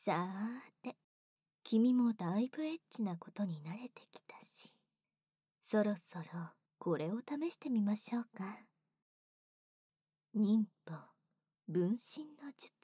さーて、君もだいぶエッチなことに慣れてきたし、そろそろこれを試してみましょうか。忍法分身の術。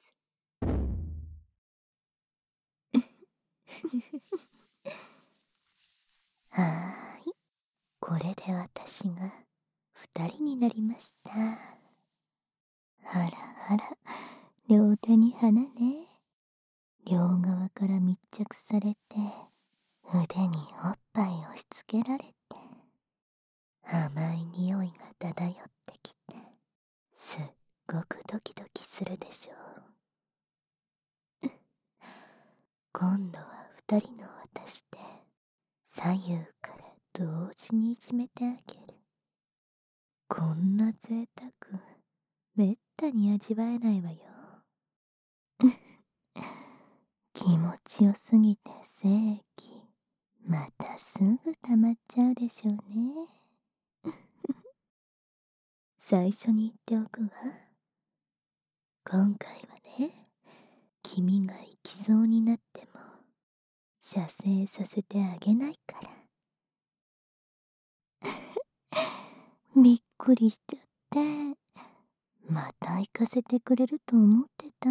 はーい、これで私が二人になりました。あらあら、両手に花ね。両側から密着されて、腕におっぱい押し付けられて、甘い匂いが漂ってきて、すっごくドキドキするでしょう。今度は二人の私で左右から同時にいじめてあげる。こんな贅沢めったに味わえないわよ。気持ちよすぎて正気またすぐ溜まっちゃうでしょうね。最初に言っておくわ。今回はね、君が行きそうになっても射精させてあげないから。びっくりしちゃって、また行かせてくれると思ってた？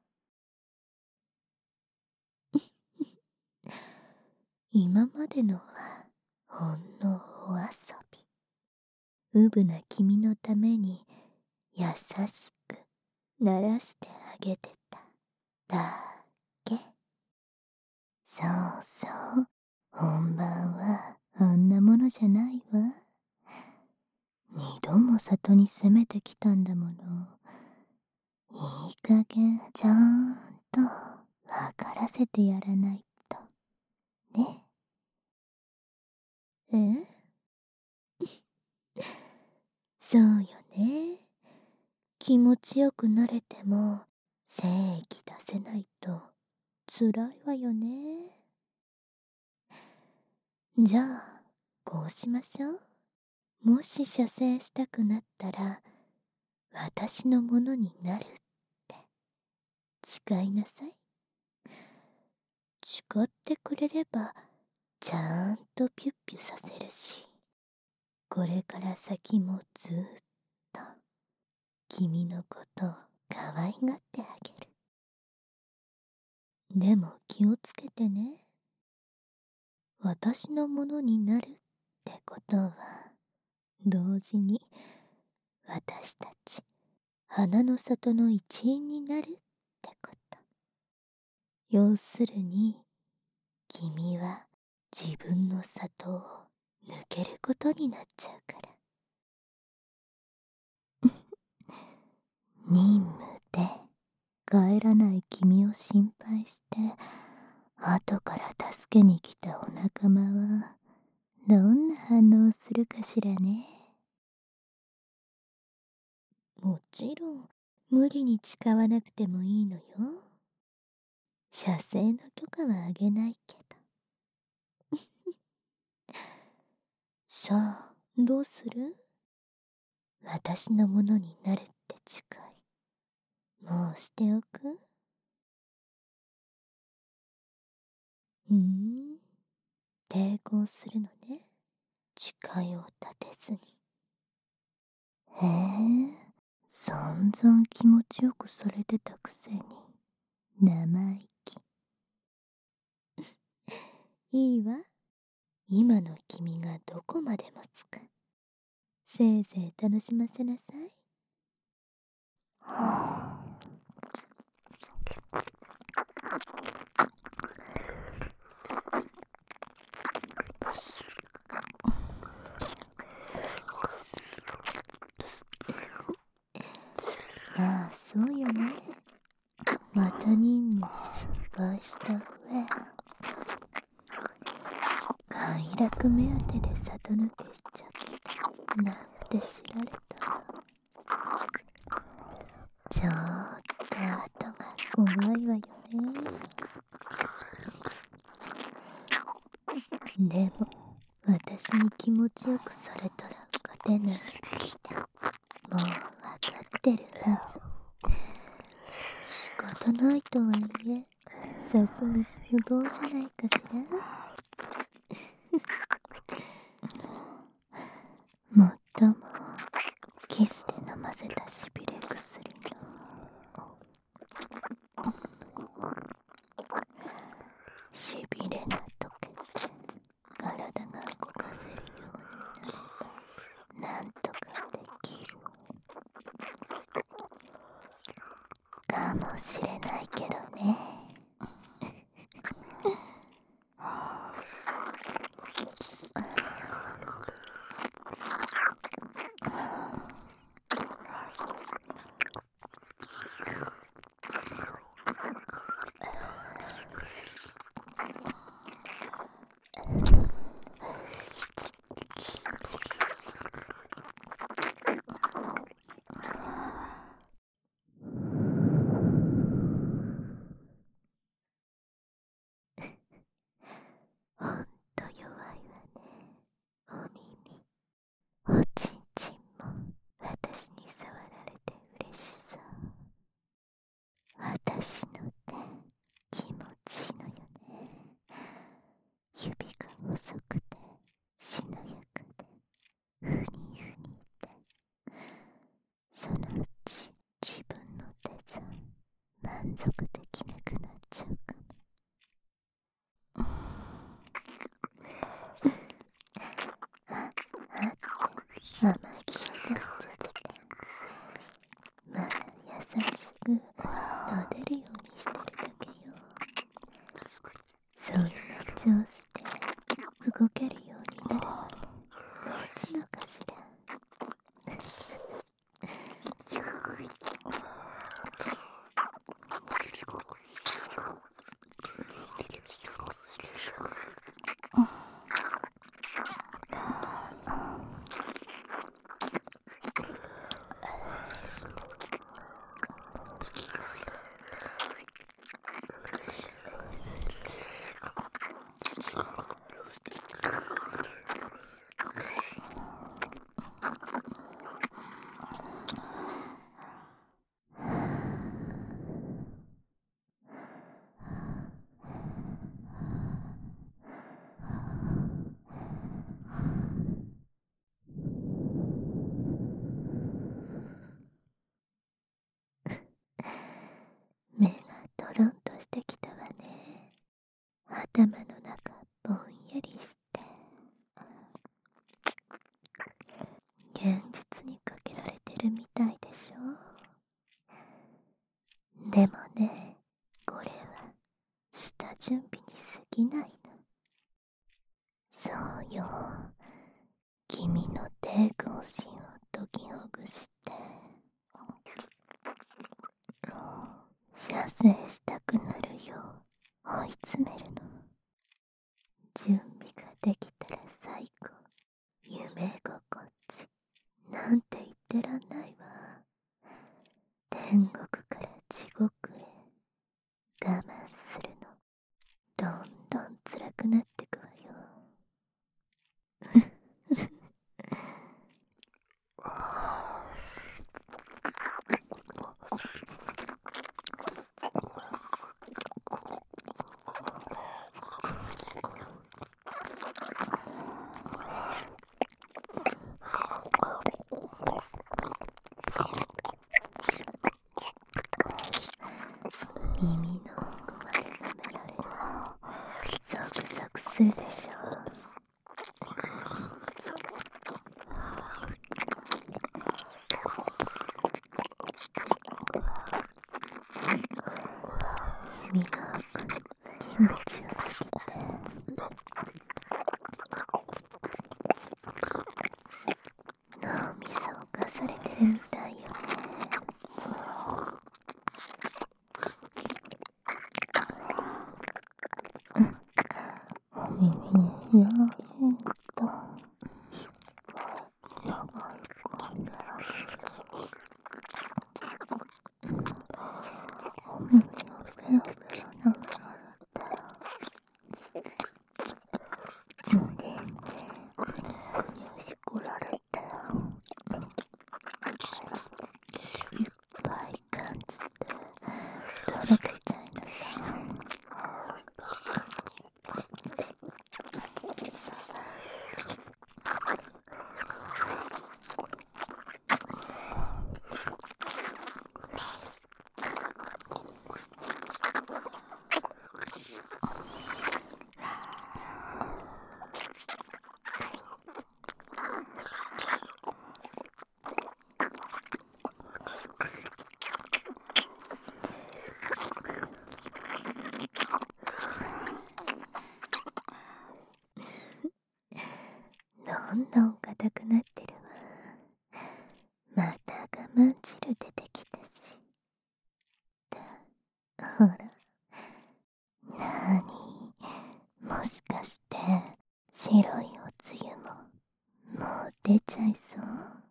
今までのはほんのお遊び。うぶな君のために優しく鳴らしてあげてただけ。そうそう、本番はあんなものじゃないわ。二度も里に攻めてきたんだもの。いい加減ちゃんとわからせてやらないとね。え？そうよね。気持ちよくなれても精液出せないと辛いわよね。じゃあこうしましょう。もし射精したくなったら私のものになるって誓いなさい。誓ってくれればちゃんとピュッピュさせるし、これから先もずっと君のことを可愛がってあげる。でも気をつけてね。私のものになるってことは同時に私たち花の里の一員になるってこと。要するに君は自分の里を抜けることになっちゃうから。任務で帰らない君を心配して後から助けに来たお仲間はどんな反応をするかしらね。もちろん無理に誓わなくてもいいのよ。射精の許可はあげないけど。さあどうする？私のものになるって誓いもうしておく？抵抗するのね。誓いを立てずに。へえ、散々気持ちよくされてたくせに生意気。いいわ。今の君がどこまで持つかせいぜい楽しませなさい。はあ、ああそうよね。また任務で失敗した上快楽目当てで里抜けしちゃったなんて知られたらちょっと後が怖いわよね。でも私に気持ちよくされたら勝てない。もうわかってるはず。仕方ないとはいえさすがに無謀じゃないかしら。もっともキスで飲ませたしびれ薬のしびれが溶けて体が動かせるようになればなんとかできるかもしれないけどね。ほんと弱いわね。お耳、おちんちんも私に触られて嬉しそう。私の手気持ちいいのよね。指が細くてしなやかでふにふにってそのうち自分の手じゃ満足できなくなっちゃうかも。甘い気がしちゃってまだ優しく撫でるようにしてるだけよ。そんな調子で動けるようになるまで待つのかしら。目がトロンとしてきたわね。頭の中ぼんやりして現実にかけられてるみたいでしょ。でもね、これは下準備に過ぎないの。そうよ、君の抵抗心を解きほぐして射精したくなるよう追い詰めるの。準備ができたら最高、夢心地なんて言ってらんないわ。天国から地獄へ我慢するのどんどん辛くなってくわよ。耳の奥まで舐められる。ゾクゾクするでしょ。耳が気持ちよすぎて脳みそをかされてるみたいよね。お耳にやっと長い込んでられる。お耳をペロペロ舐められて無限にしこられていっぱい感じてとろけちゃいなさい。 んどん硬くなってるわ。また我慢汁出てきたし。ほら。なに、もしかして白いおつゆももう出ちゃいそう。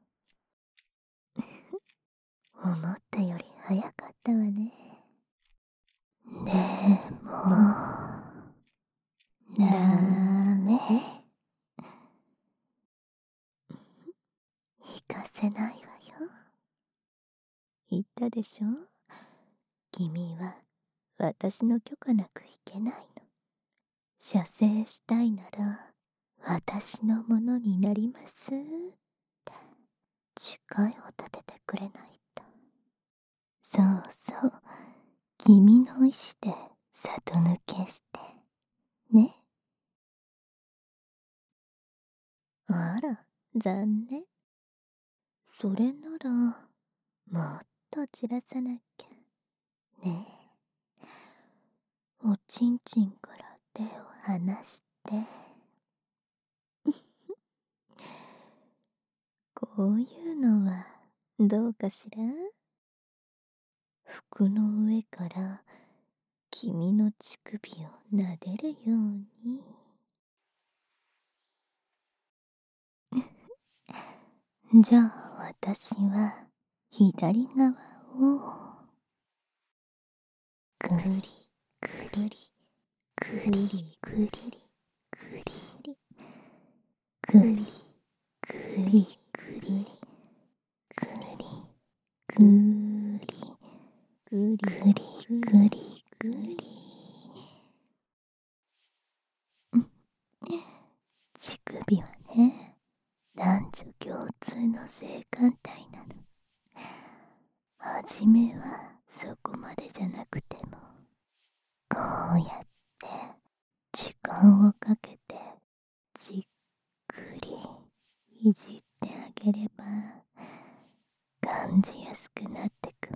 思ったより早かったわね。でもダメ。行かせないわよ。言ったでしょ。君は私の許可なく行けないの。射精したいなら私のものになりますって誓いを立ててくれないと。そうそう、君の意志で里抜けしてね。あら、残念。それならもっと散らさなきゃね。おちんちんから手を離してこういうのはどうかしら。服の上から君の乳首を撫でるように。じゃあ私は左側をぐりぐりぐりぐりぐりぐりぐりぐりぐりぐりぐりぐりぐりぐり。乳首はね、男女共通の性感帯なの。はじめはそこまでじゃなくても、こうやって時間をかけてじっくりいじってあげれば感じやすくなってくわ。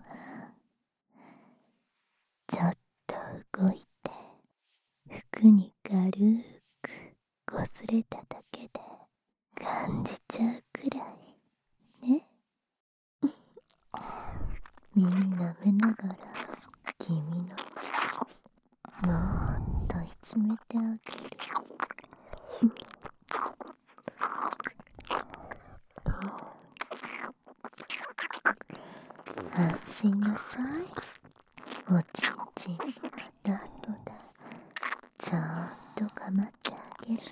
ちょっと動いて服に軽くこすれただけで感じちゃうくらいね。耳舐めながら君の血もっといじめてあげる。安心なさい。おちんちんの後でちゃんと構ってあげる。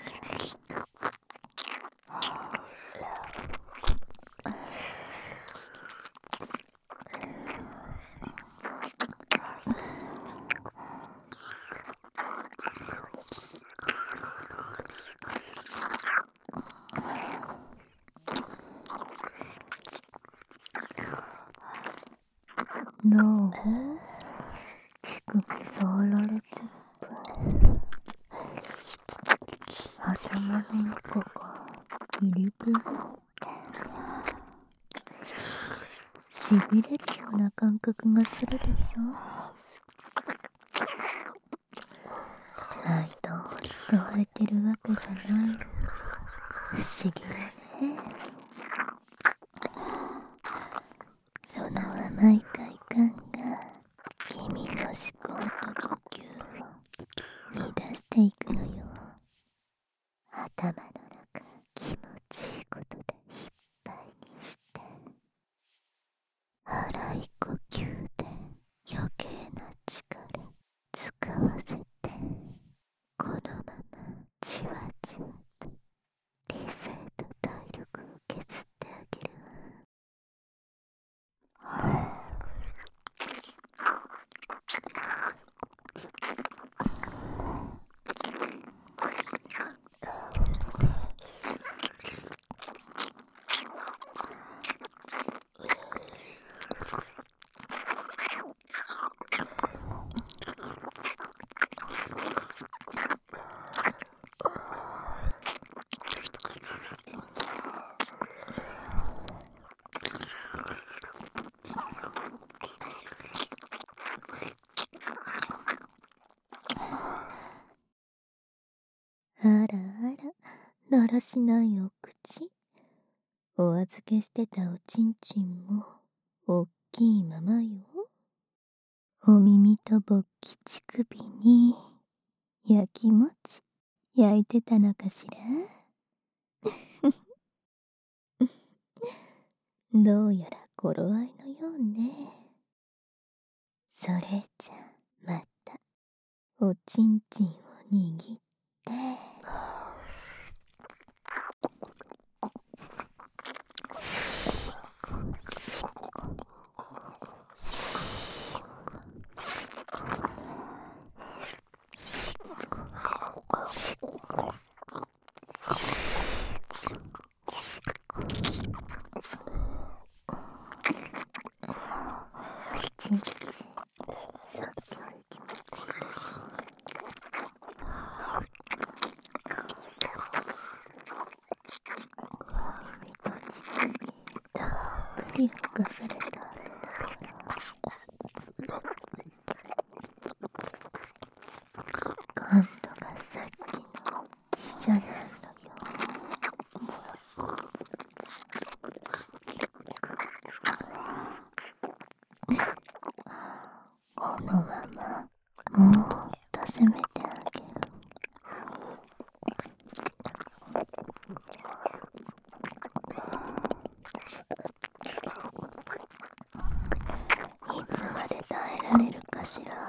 どう？乳首触られてる。頭の中がビリビリしびれるような感覚がするでしょ。ライトを使われてるわけじゃない。不思議ね。その甘い快感が君の思考と呼吸を乱していくのよ。頭だらしないお口。お預けしてたおちんちんもおっきいままよ。お耳と勃起乳首に焼き餅焼いてたのかしら。どうやら頃合いのようね。それじゃまたおちんちんを握って。吹かされた。今度がさっきのじゃないのよ。このままもっと攻めてあげる。いつまで耐えられるかしら。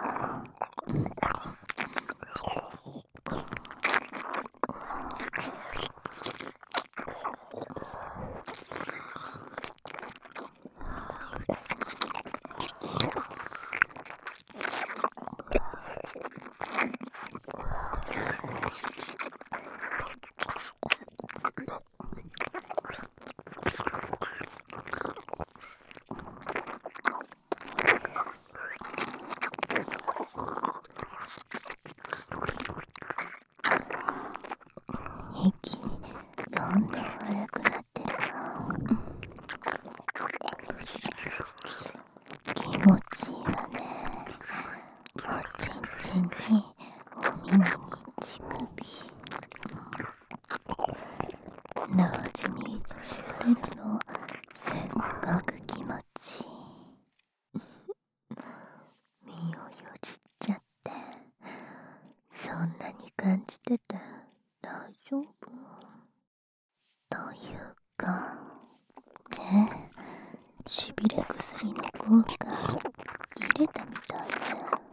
息どんどん荒くなってるな。気持ちいいわね。おちんちんにお耳に乳首、同時にいじられるのすっごく気持ちいい。身をよじっちゃって。そんなに感じてて大丈夫？というかね、しびれ薬の効果切れたみたいね。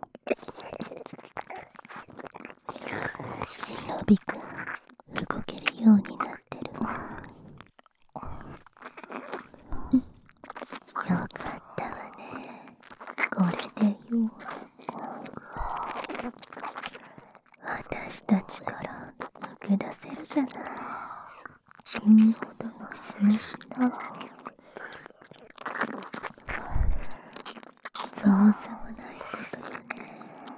しのびくん動けるようになってるわ。よかったわね。これでよ、私たちから抜け出せるじゃない。君ほどの品々。そうさもないことよね。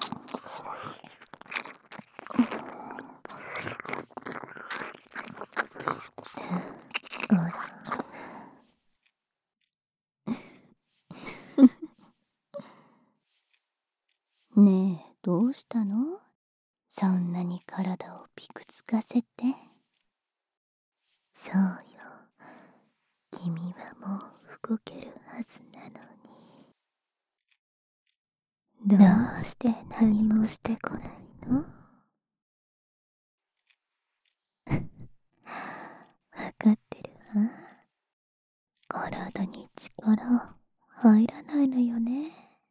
ほらねえ、どうしたの？そんなに体をピクつかせて。そうよ、君はもう動けるはずなのに。どうして何もしてこないの？わかってるわ。体に力入らないのよね。いっ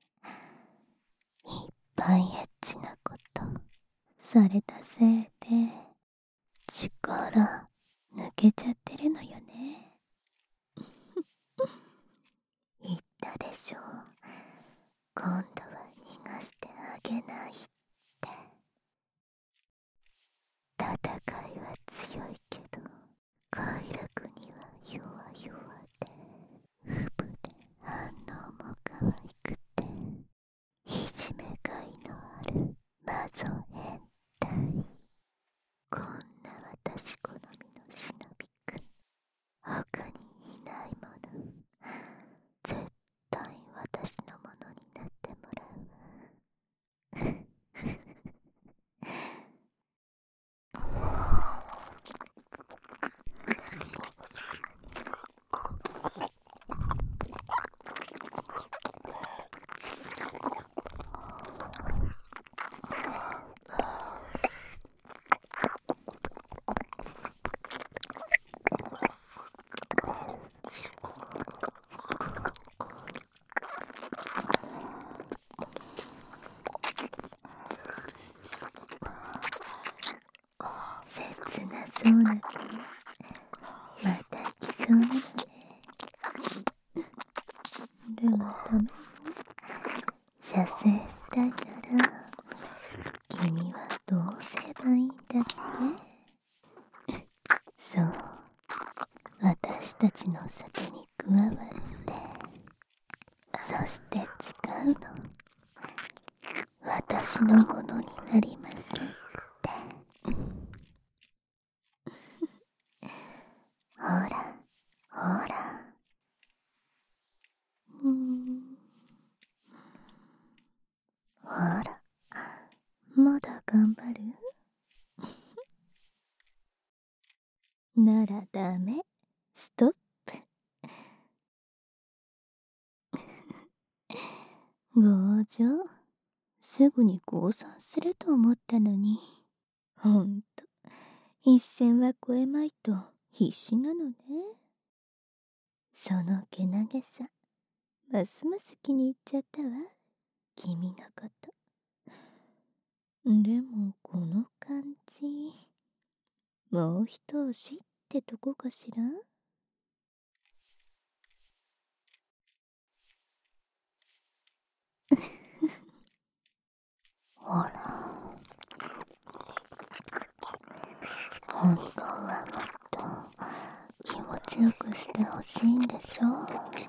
ぱいエッチなことされたせいで力抜けちゃってるのよね。言ったでしょ、今度は逃がしてあげないって。戦いは強いけど快楽には弱々で、不武で反応も可愛くて、いじめがいのあるマゾ変態。こんな私好みの忍びくんそうな子また来そうなのね。でもダメよ。射精したいなら君はどうすればいいんだっけ？そう、私たちの里に加わって、そして誓うの。私のものになりますって。ほらほら。ほら、まだ頑張る？ならダメ。ストップ。強情。すぐに降参すると思ったのに。ほんと、一線は越えまいと必死なのね。そのけなげさ、ますます気に入っちゃったわ。君のこと。でもこの感じ、もう一押しってとこかしら？ほら、本当はもっと気持ちよくしてほしいんでしょ？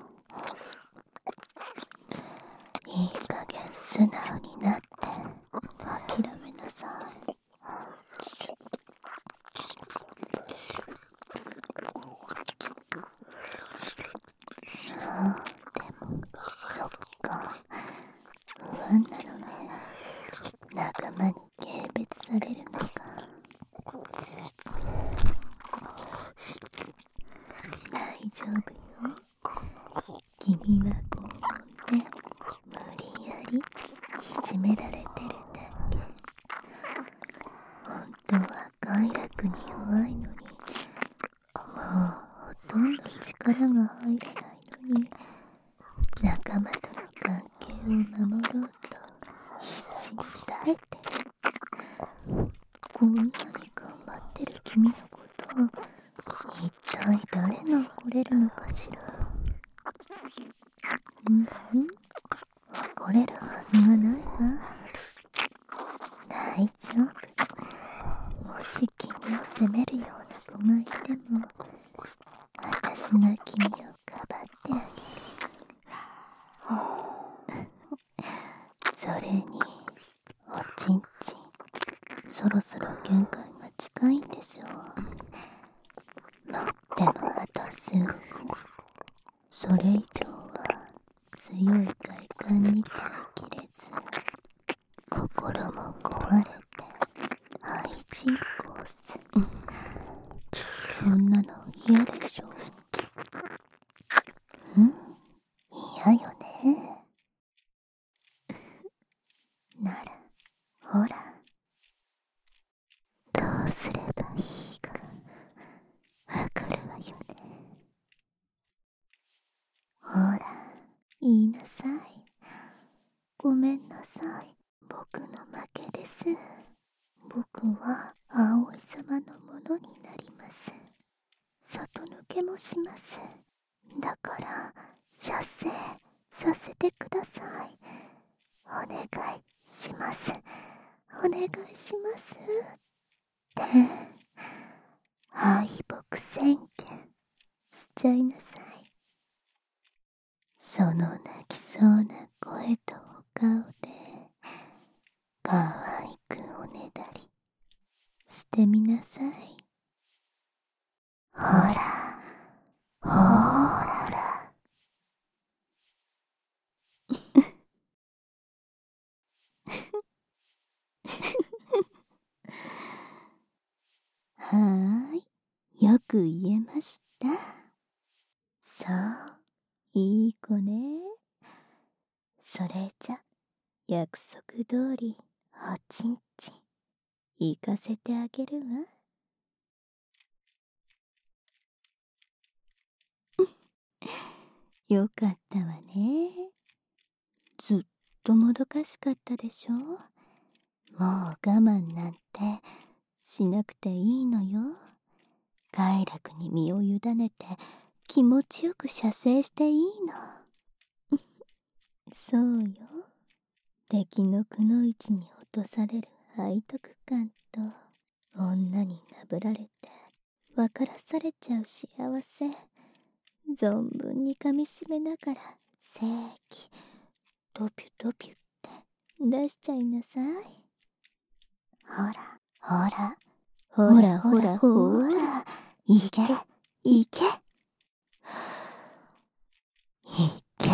いい加減素直になって諦めなさい。でもそっか、不安なのね。仲間に軽蔑されるのか。大丈夫よ。君は拷問で無理やりいじめられてるだけ。本当は快楽に弱いのに、もうほとんど力が入らないのに、仲間との関係を守ろうと必死に耐えてる。こんなに頑張ってる君のことを一体誰が怒れるのかしら。怒れるはずがないわ。大丈夫。もし君を責めるような子がいても、私が君をかばってあげる。それに、おちんちん、そろそろ限界が近いんでしょう。でもあと数分、それ以上は強い快感に耐えきれず、心も壊れて愛人コース。そんなの嫌でしょ？嫌よね。ならほら、どうすればいいかわかるわよね。ほら、言いなさい。ごめんなさい。僕の負けです。僕は葵様のものになります。外抜けもします。だから射精させてください。お願いします。お願いしますって敗北宣言しちゃいなさい。その泣きそうな声とお顔で可愛くおねだりしてみなさい。ほらほら。はーい、よく言えました。そう、いい子ね。それじゃ約束通りおちんちん行かせてあげるわ。よかったわね。ずっともどかしかったでしょ。もう我慢なんてしなくていいのよ。 快楽に身を委ねて気持ちよく射精していいの。そうよ。敵のくのいちに落とされる背徳感と、女になぶられて分からされちゃう幸せ、存分にかみしめながら精液ドピュドピュって出しちゃいなさい。ほらほらほらほらほら、いけいけいけ。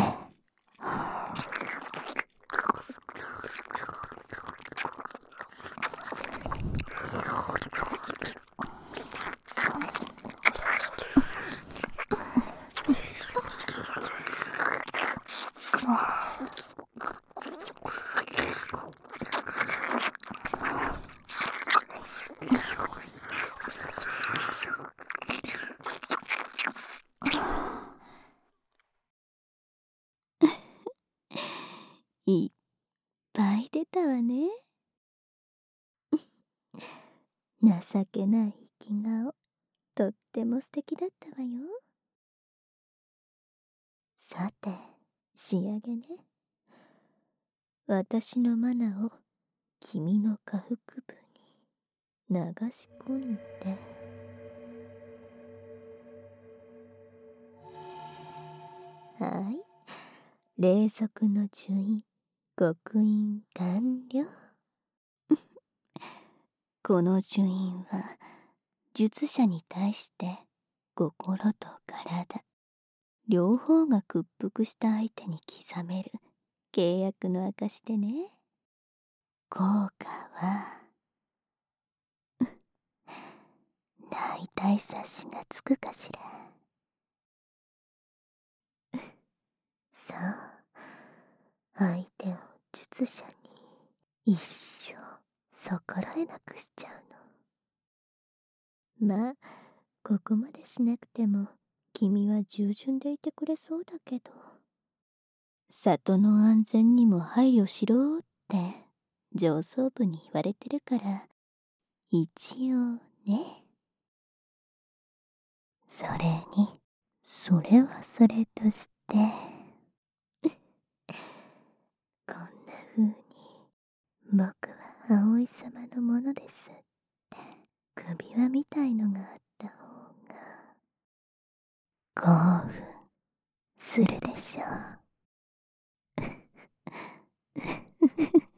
いっぱい出たわね。情けない生き顔、とっても素敵だったわよ。さて、仕上げね。私のマナを君の下腹部に流し込んで、はい、霊足の呪印刻印完了。この呪印は術者に対して心と体両方が屈服した相手に刻める契約の証でね。効果は大体察しがつくかしら。そう、相手を術者に一生逆らえなくしちゃうの。まあここまでしなくても君は従順でいてくれそうだけど、里の安全にも配慮しろって上層部に言われてるから、一応ね。それにそれはそれとしてこんな風に僕は葵様のものですって首輪みたいのがあった方が興奮するでしょう。